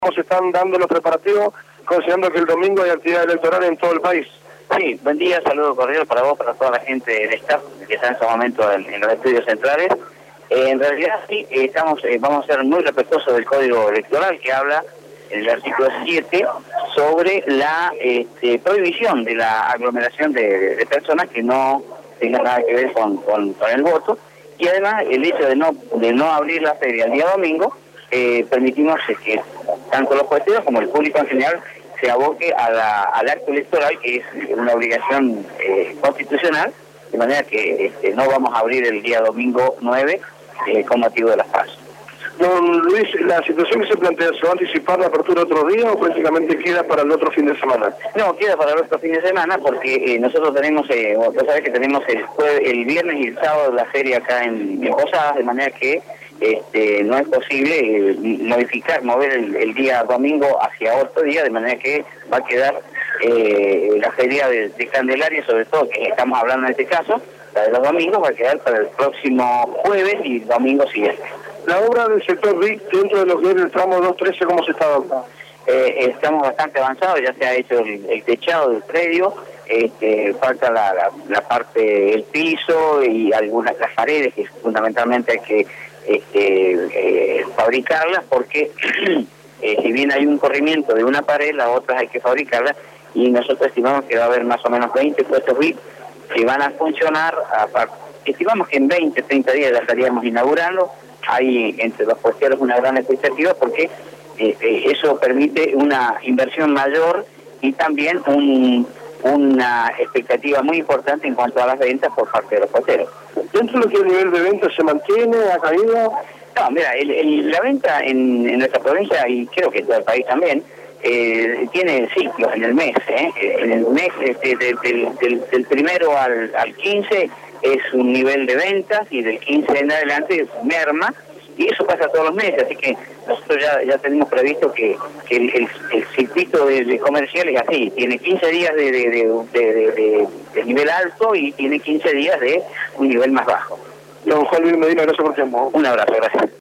¿Cómo se están dando los preparativos, considerando que el domingo hay actividad electoral en todo el país? Sí, buen día, saludo cordial para vos, para toda la gente del staff que está en este momento en los estudios centrales. En realidad sí, vamos a ser muy respetuosos del Código Electoral que habla en el artículo 7 sobre la prohibición de la aglomeración de personas que no tengan nada que ver con el voto, y además el hecho de no abrir la feria el día domingo, permitimos que tanto los jueceros como el público en general se aboque al acto electoral, que es una obligación constitucional, de manera que no vamos a abrir el día domingo 9 con motivo de las PASO. Don Luis, ¿la situación que se plantea, se va a anticipar la apertura otro día o prácticamente queda para el otro fin de semana? No, queda para el otro fin de semana porque nosotros tenemos, vos sabés que tenemos el viernes y el sábado la feria acá en Posadas, de manera que no es posible mover el día domingo hacia otro día, de manera que va a quedar la feria de Candelaria, sobre todo, que estamos hablando en este caso, la de los domingos, va a quedar para el próximo jueves y domingo siguiente. La obra del sector RIC dentro de lo que es el tramo 213, ¿cómo se está dando? Estamos bastante avanzados, ya se ha hecho el techado del predio, falta la parte del piso y algunas las paredes, que fundamentalmente hay que fabricarlas, porque si bien hay un corrimiento de una pared, las otras hay que fabricarlas, y nosotros estimamos que va a haber más o menos 20 puestos RIC que van a funcionar, estimamos que en 20, 30 días la estaríamos inaugurando. Hay entre los puesteros una gran expectativa porque eso permite una inversión mayor y también una expectativa muy importante en cuanto a las ventas por parte de los puesteros. ¿Dentro de lo que el nivel de ventas se mantiene, ha caído? No, mira, la venta en nuestra provincia, y creo que en todo el país también, tiene ciclos en el mes. En el mes del primero al 15 es un nivel de ventas, y del 15 en adelante merma, y eso pasa todos los meses, así que nosotros ya tenemos previsto que el circuito de comercial es así, tiene 15 días de nivel alto y tiene 15 días de un nivel más bajo. Don Juan Luis Medina, gracias por el tiempo. Un abrazo, gracias.